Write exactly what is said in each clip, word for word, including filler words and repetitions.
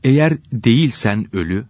Eğer değilsen ölü,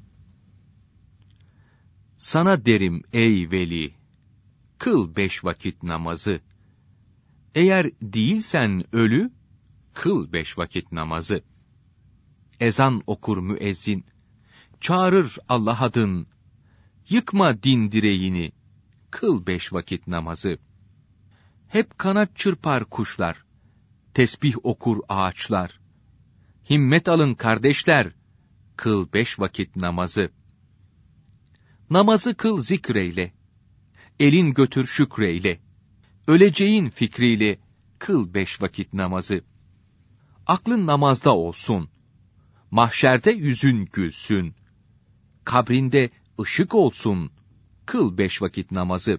sana derim ey veli, kıl beş vakit namazı. Eğer değilsen ölü, kıl beş vakit namazı. Ezan okur müezzin, çağırır Allah adın, yıkma din direğini, kıl beş vakit namazı. Hep kanat çırpar kuşlar, tesbih okur ağaçlar. Himmet alın kardeşler, kıl beş vakit namazı. Namazı kıl zikreyle, elin götür şükreyle, öleceğin fikriyle, kıl beş vakit namazı. Aklın namazda olsun, mahşerde yüzün gülsün, kabrinde ışık olsun, kıl beş vakit namazı.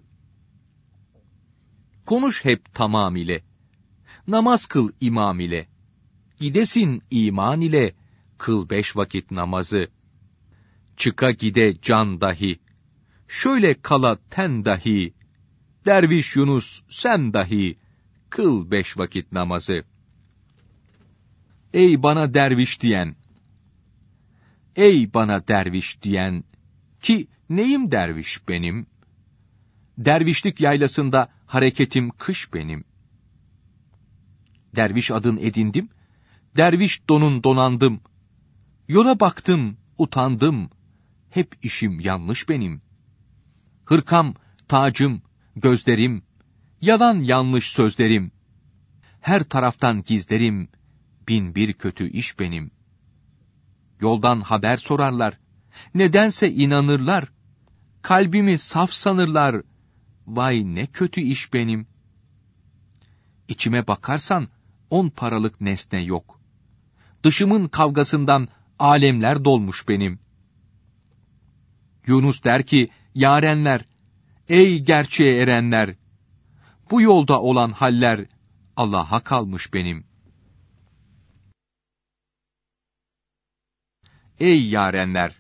Konuş hep tamam ile, namaz kıl imam ile, gidesin iman ile, kıl beş vakit namazı. Çıka gide can dahi, şöyle kala ten dahi, derviş Yunus sen dahi, kıl beş vakit namazı. Ey bana derviş diyen, ey bana derviş diyen, ki neyim derviş benim? Dervişlik yaylasında hareketim kış benim. Derviş adın edindim, derviş donun donandım. Yola baktım, utandım, hep işim yanlış benim. Hırkam, tacım, gözlerim, yalan yanlış sözlerim. Her taraftan gizlerim, bin bir kötü iş benim. Yoldan haber sorarlar, nedense inanırlar. Kalbimi saf sanırlar, vay ne kötü iş benim. İçime bakarsan, on paralık nesne yok. Dışımın kavgasından alemler dolmuş benim. Yunus der ki, yarenler, ey gerçeğe erenler, bu yolda olan haller Allah'a kalmış benim. Ey yarenler,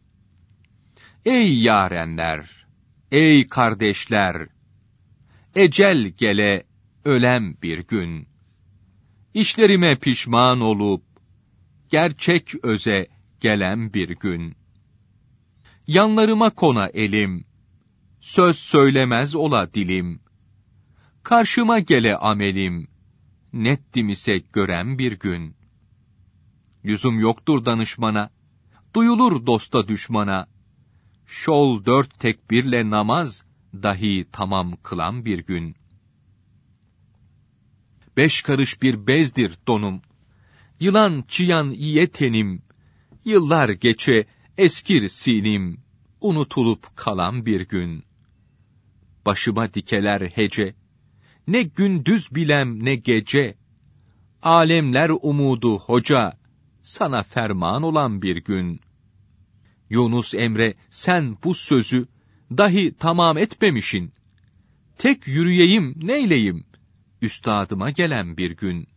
ey yarenler, ey kardeşler, ecel gele ölem bir gün. İşlerime pişman olup, gerçek öze gelen bir gün. Yanlarıma kona elim, söz söylemez ola dilim. Karşıma gele amelim, nettim ise gören bir gün. Lüzum yoktur danışmana, duyulur dosta düşmana. Şol dört tekbirle namaz, dahi tamam kılan bir gün. Beş karış bir bezdir donum, yılan çıyan iye tenim. Yıllar geçe eskir sinim, unutulup kalan bir gün. Başıma dikeler hece, ne gündüz bilem ne gece. Alemler umudu hoca, sana ferman olan bir gün. Yunus Emre sen bu sözü dahi tamam etmemişin. Tek yürüyeyim neyleyim, üstadıma gelen bir gün.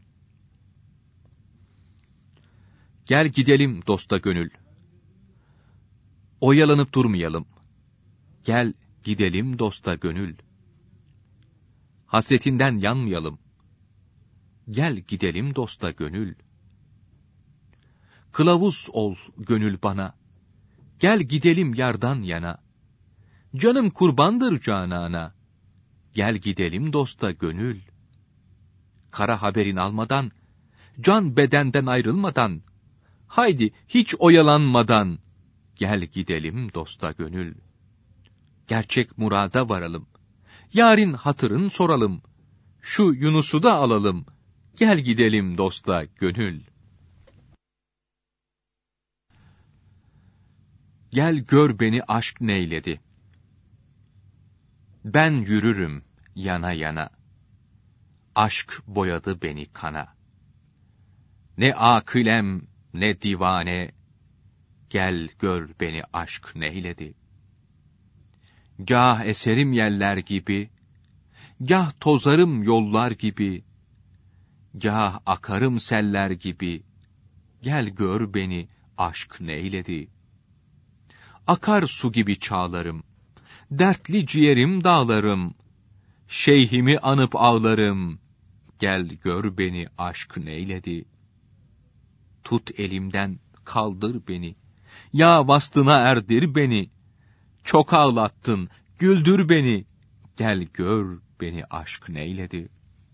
Gel gidelim dosta gönül. Oyalanıp durmayalım. Gel gidelim dosta gönül. Hasretinden yanmayalım. Gel gidelim dosta gönül. Kılavuz ol gönül bana. Gel gidelim yardan yana. Canım kurbandır canana. Gel gidelim dosta gönül. Kara haberin almadan, can bedenden ayrılmadan, haydi hiç oyalanmadan, gel gidelim dosta gönül. Gerçek murada varalım. Yarın hatırın soralım. Şu Yunus'u da alalım. Gel gidelim dosta gönül. Gel gör beni aşk neyledi. Ben yürürüm yana yana. Aşk boyadı beni kana. Ne akılem ne divane. Gel gör beni aşk neyledi. Gah eserim yerler gibi, gah tozarım yollar gibi, gah akarım seller gibi. Gel gör beni aşk neyledi. Akar su gibi çağlarım, dertli ciğerim dağlarım, şeyhimi anıp ağlarım. Gel gör beni aşk neyledi. Tut elimden kaldır beni. Ya vastına erdir beni. Çok ağlattın, güldür beni. Gel gör beni aşk neyledi.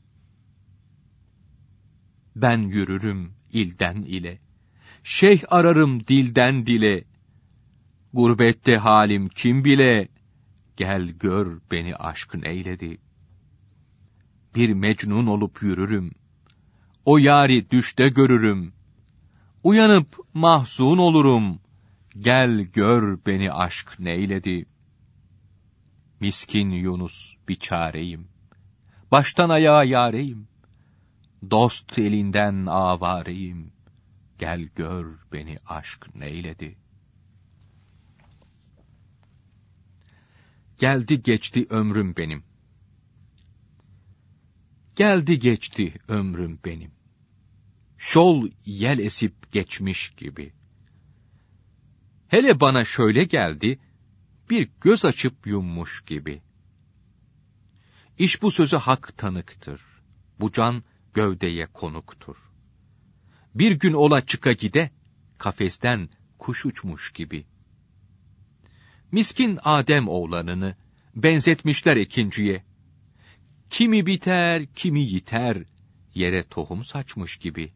Ben yürürüm ilden ile. Şeyh ararım dilden dile. Gurbette halim kim bile. Gel gör beni aşk neyledi. Bir mecnun olup yürürüm. O yâri düşte görürüm. Uyanıp mahzun olurum. Gel gör beni aşk neyledi. Miskin Yunus biçareyim. Baştan ayağa yareyim. Dost elinden avareyim. Gel gör beni aşk neyledi. Geldi geçti ömrüm benim. Geldi geçti ömrüm benim. Şol yel esip geçmiş gibi. Hele bana şöyle geldi, bir göz açıp yummuş gibi. İş bu sözü hak tanıktır. Bu can gövdeye konuktur. Bir gün ola çıka gide, kafesten kuş uçmuş gibi. Miskin Adem oğlanını benzetmişler ikinciye. Kimi biter, kimi yiter, yere tohum saçmış gibi.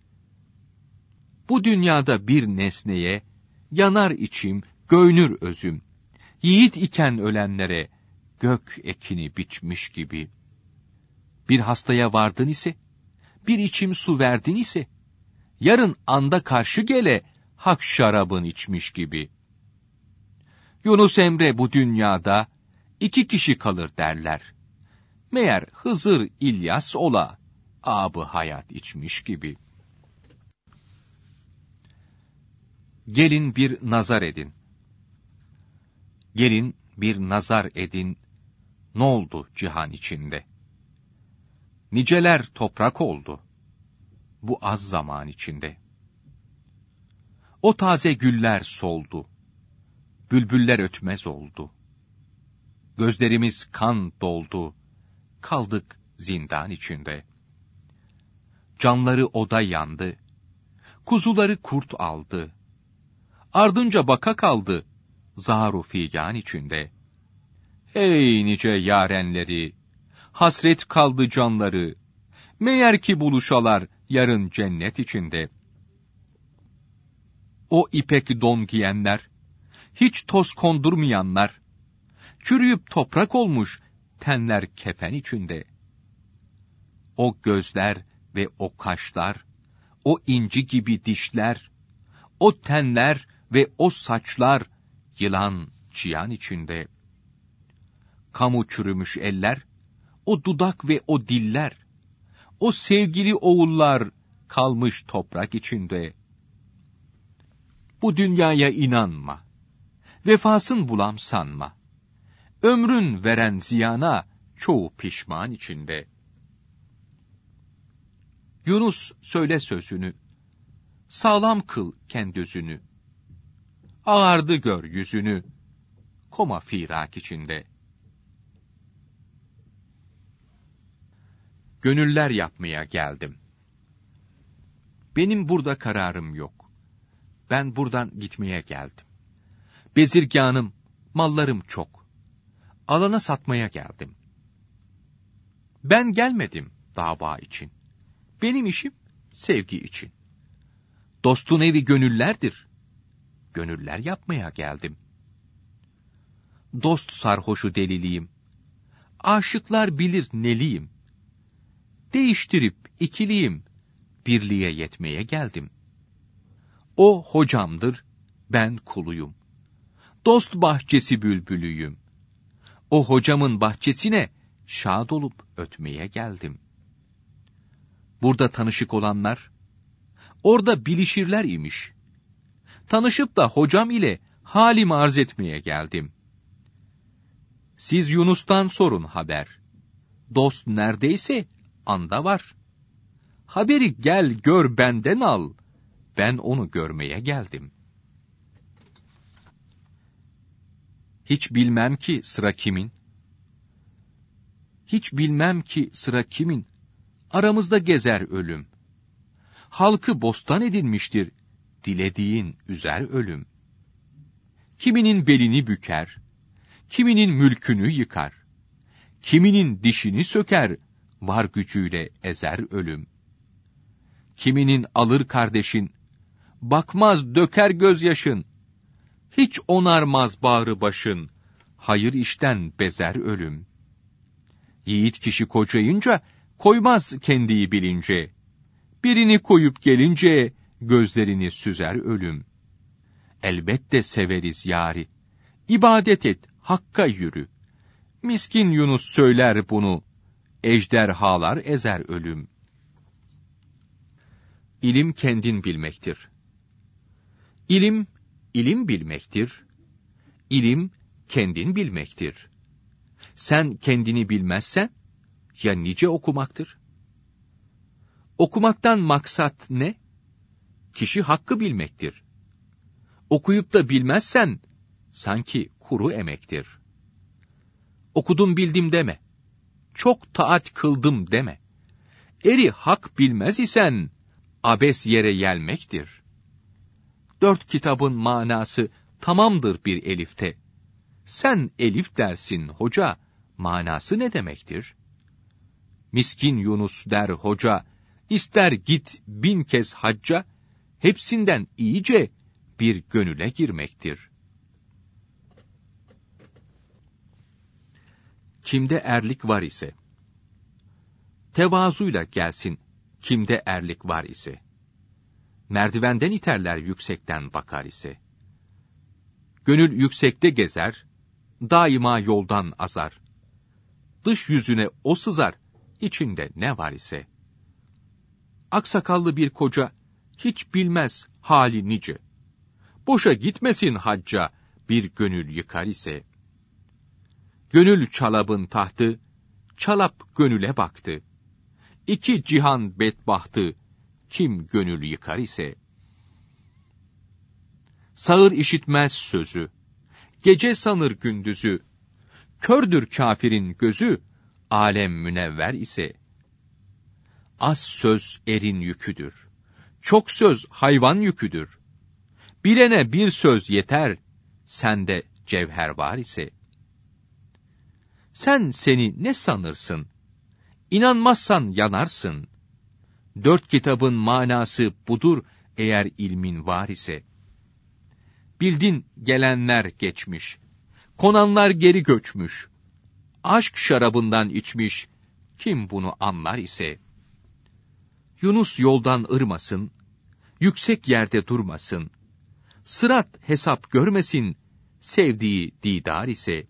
Bu dünyada bir nesneye, yanar içim, göynür özüm. Yiğit iken ölenlere, gök ekini biçmiş gibi. Bir hastaya vardın ise, bir içim su verdin ise, yarın anda karşı gele, hak şarabın içmiş gibi. Yunus Emre bu dünyada, iki kişi kalır derler. Meğer Hızır İlyas ola, abı hayat içmiş gibi. Gelin bir nazar edin. Gelin bir nazar edin, ne oldu cihan içinde? Niceler toprak oldu, bu az zaman içinde. O taze güller soldu, bülbüller ötmez oldu. Gözlerimiz kan doldu, kaldık zindan içinde. Canları oda yandı, kuzuları kurt aldı. Ardınca baka kaldı, zar-ı figan içinde. Hey nice yarenleri, hasret kaldı canları. Meğer ki buluşalar yarın cennet içinde. O ipek don giyenler, hiç toz kondurmayanlar, çürüyüp toprak olmuş tenler kefen içinde. O gözler ve o kaşlar, o inci gibi dişler, o tenler ve o saçlar, yılan çıyan içinde. Kamu çürümüş eller, o dudak ve o diller, o sevgili oğullar kalmış toprak içinde. Bu dünyaya inanma, vefasın bulam sanma. Ömrün veren ziyana çoğu pişman içinde. Yunus söyle sözünü, sağlam kıl kendözünü. Ağardı gör yüzünü, koma firak içinde. Gönüller yapmaya geldim. Benim burada kararım yok. Ben buradan gitmeye geldim. Bezirganım, mallarım çok. Alana satmaya geldim. Ben gelmedim dava için. Benim işim sevgi için. Dostun evi gönüllerdir. Gönüller yapmaya geldim. Dost sarhoşu deliliyim. Aşıklar bilir neliyim. Değiştirip ikiliyim. Birliğe yetmeye geldim. O hocamdır, ben kuluyum. Dost bahçesi bülbülüyüm. O hocamın bahçesine şad olup ötmeye geldim. Burada tanışık olanlar, orada bilişirler imiş. Tanışıp da hocam ile halimi arz etmeye geldim. Siz Yunus'tan sorun haber. Dost neredeyse anda var. Haberi gel gör benden al. Ben onu görmeye geldim. Hiç bilmem ki sıra kimin. Hiç bilmem ki sıra kimin. Aramızda gezer ölüm. Halkı bostan edinmiştir. dilediğin üzer ölüm. Kiminin belini büker, kiminin mülkünü yıkar, kiminin dişini söker, var gücüyle ezer ölüm. Kiminin alır kardeşin, bakmaz döker gözyaşın, hiç onarmaz bağrı başın, hayır işten bezer ölüm. Yiğit kişi kocayınca, koymaz kendiyi bilince, birini koyup gelince, gözlerini süzer ölüm. Elbette severiz yâri, ibadet et, hakka yürü. Miskin Yunus söyler bunu, ejderhalar ezer ölüm. İlim kendin bilmektir. İlim, ilim bilmektir. İlim, kendin bilmektir. Sen kendini bilmezsen, ya nice okumaktır. Okumaktan maksat ne? Kişi hakkı bilmektir. Okuyup da bilmezsen, sanki kuru emektir. Okudum bildim deme. Çok taat kıldım deme. Eri hak bilmez isen, abes yere yelmektir. Dört kitabın manası tamamdır bir elifte. Sen elif dersin hoca, manası ne demektir? Miskin Yunus der hoca, ister git bin kez hacca, hepsinden iyice bir gönüle girmektir. Kimde erlik var ise, tevazuyla gelsin, kimde erlik var ise, merdivenden iterler yüksekten bakar ise, gönül yüksekte gezer, daima yoldan azar, dış yüzüne o sızar, içinde ne var ise, aksakallı bir koca, hiç bilmez hali nice, boşa gitmesin hacca, bir gönül yıkar ise, gönül çalabın tahtı, çalap gönüle baktı, İki cihan bedbahtı, kim gönül yıkar ise, sağır işitmez sözü, gece sanır gündüzü, kördür kâfirin gözü, alem münevver ise, az söz erin yüküdür, çok söz hayvan yüküdür, bilene bir söz yeter, sende cevher var ise, sen seni ne sanırsın, İnanmazsan yanarsın, dört kitabın manası budur eğer ilmin var ise, bildin gelenler geçmiş, konanlar geri göçmüş, aşk şarabından içmiş, kim bunu anlar ise, Yunus yoldan ırmasın, yüksek yerde durmasın, sırat hesap görmesin, sevdiği didar ise,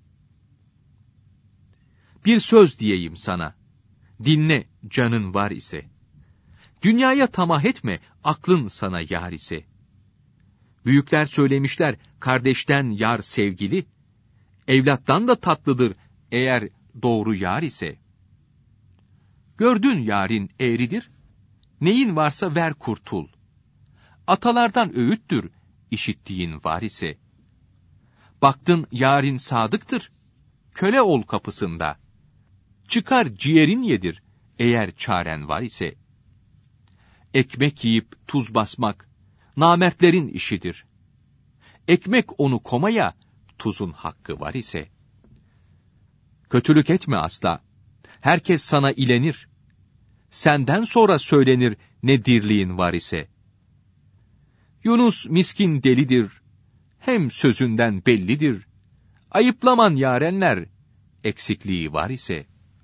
bir söz diyeyim sana, dinle canın var ise, dünyaya tamah etme, aklın sana yar ise, büyükler söylemişler, kardeşten yar sevgili, evlattan da tatlıdır, eğer doğru yar ise, gördün yarın eğridir, neyin varsa ver kurtul, atalardan öğüttür, işittiğin var ise, baktın yarın sadıktır, köle ol kapısında, çıkar ciğerin yedir, eğer çaren var ise, ekmek yiyip tuz basmak, namertlerin işidir, ekmek onu komaya, tuzun hakkı var ise, kötülük etme asla, herkes sana ilenir, senden sonra söylenir, ne dirliğin var ise, Yunus miskin delidir, hem sözünden bellidir, ayıplaman yarenler, eksikliği var ise,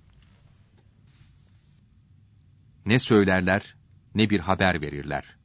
ne söylerler, ne bir haber verirler.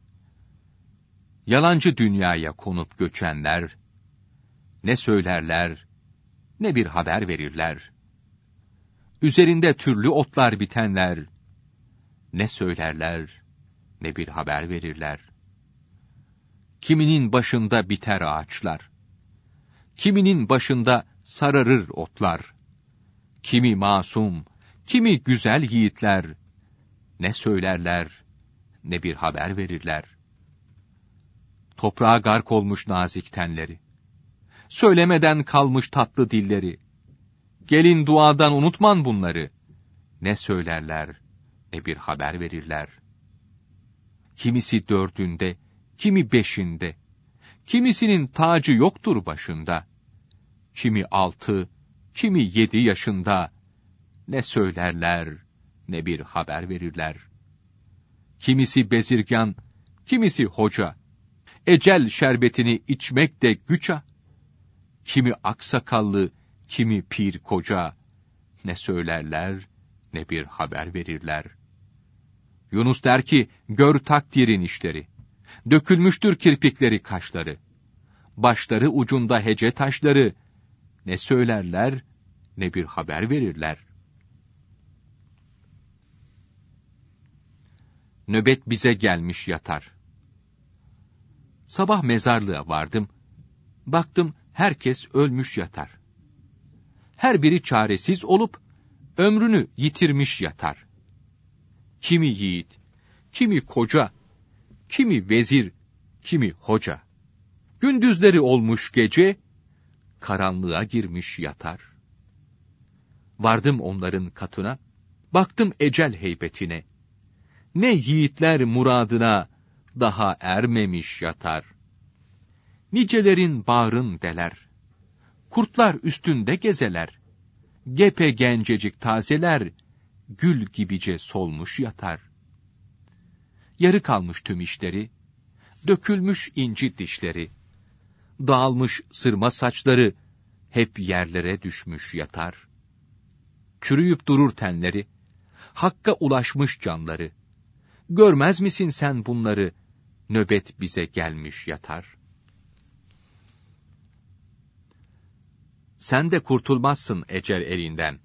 Yalancı dünyaya konup göçenler, ne söylerler, ne bir haber verirler. Üzerinde türlü otlar bitenler, ne söylerler, ne bir haber verirler. Kiminin başında biter ağaçlar, kiminin başında sararır otlar, kimi masum, kimi güzel yiğitler, ne söylerler, ne bir haber verirler. Toprağa gark olmuş nazik tenleri, söylemeden kalmış tatlı dilleri, gelin duadan unutman bunları, ne söylerler, ne bir haber verirler. Kimisi dördünde, kimi beşinde, kimisinin tacı yoktur başında. Kimi altı, kimi yedi yaşında, ne söylerler, ne bir haber verirler. Kimisi bezirgan, kimisi hoca, ecel şerbetini içmek de güça. Kimi aksakallı, kimi pir koca, ne söylerler, ne bir haber verirler. Yunus der ki, gör takdirin işleri, dökülmüştür kirpikleri kaşları, başları ucunda hece taşları, ne söylerler, ne bir haber verirler. Nöbet bize gelmiş yatar. Sabah mezarlığa vardım, baktım herkes ölmüş yatar. Her biri çaresiz olup, ömrünü yitirmiş yatar. Kimi yiğit, kimi koca, kimi vezir, kimi hoca. Gündüzleri olmuş gece, karanlığa girmiş yatar. Vardım onların katına, baktım ecel heybetine. Ne yiğitler muradına daha ermemiş yatar. Nicelerin bağrın deler, kurtlar üstünde gezeler. Gepe gencecik tazeler, gül gibice solmuş yatar. Yarı kalmış tüm işleri, dökülmüş inci dişleri, dağılmış sırma saçları, hep yerlere düşmüş yatar. Çürüyüp durur tenleri, hakka ulaşmış canları. Görmez misin sen bunları, nöbet bize gelmiş yatar. Sen de kurtulmazsın ecel elinden.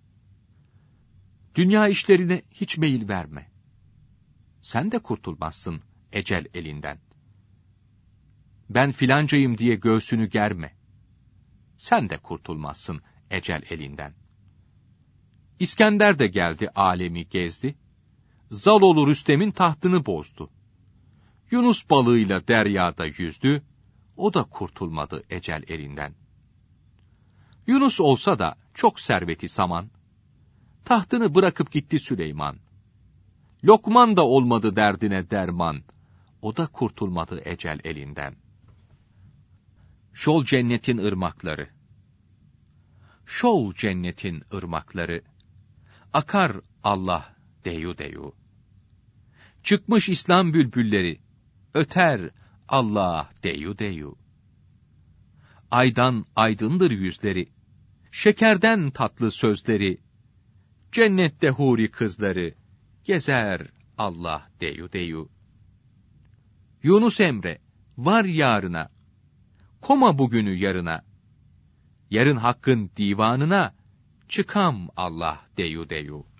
Dünya işlerine hiç meyil verme. Sen de kurtulmazsın ecel elinden. Ben filancayım diye göğsünü germe. Sen de kurtulmazsın ecel elinden. İskender de geldi alemi gezdi. Zaloğlu Rüstem'in tahtını bozdu. Yunus balığıyla deryada yüzdü. O da kurtulmadı ecel elinden. Yunus olsa da çok serveti saman. Tahtını bırakıp gitti Süleyman. Lokman da olmadı derdine derman. O da kurtulmadı ecel elinden. Şol cennetin ırmakları. Şol cennetin ırmakları. Akar Allah deyu deyu. Çıkmış İslam bülbülleri. Öter Allah deyu deyu. Aydan aydındır yüzleri. Şekerden tatlı sözleri. Cennette huri kızları. Gezer Allah deyu deyu. Yunus Emre, var yarına. Koma bugünü yarına. Yarın hakkın divanına. Çıkam Allah deyu deyu.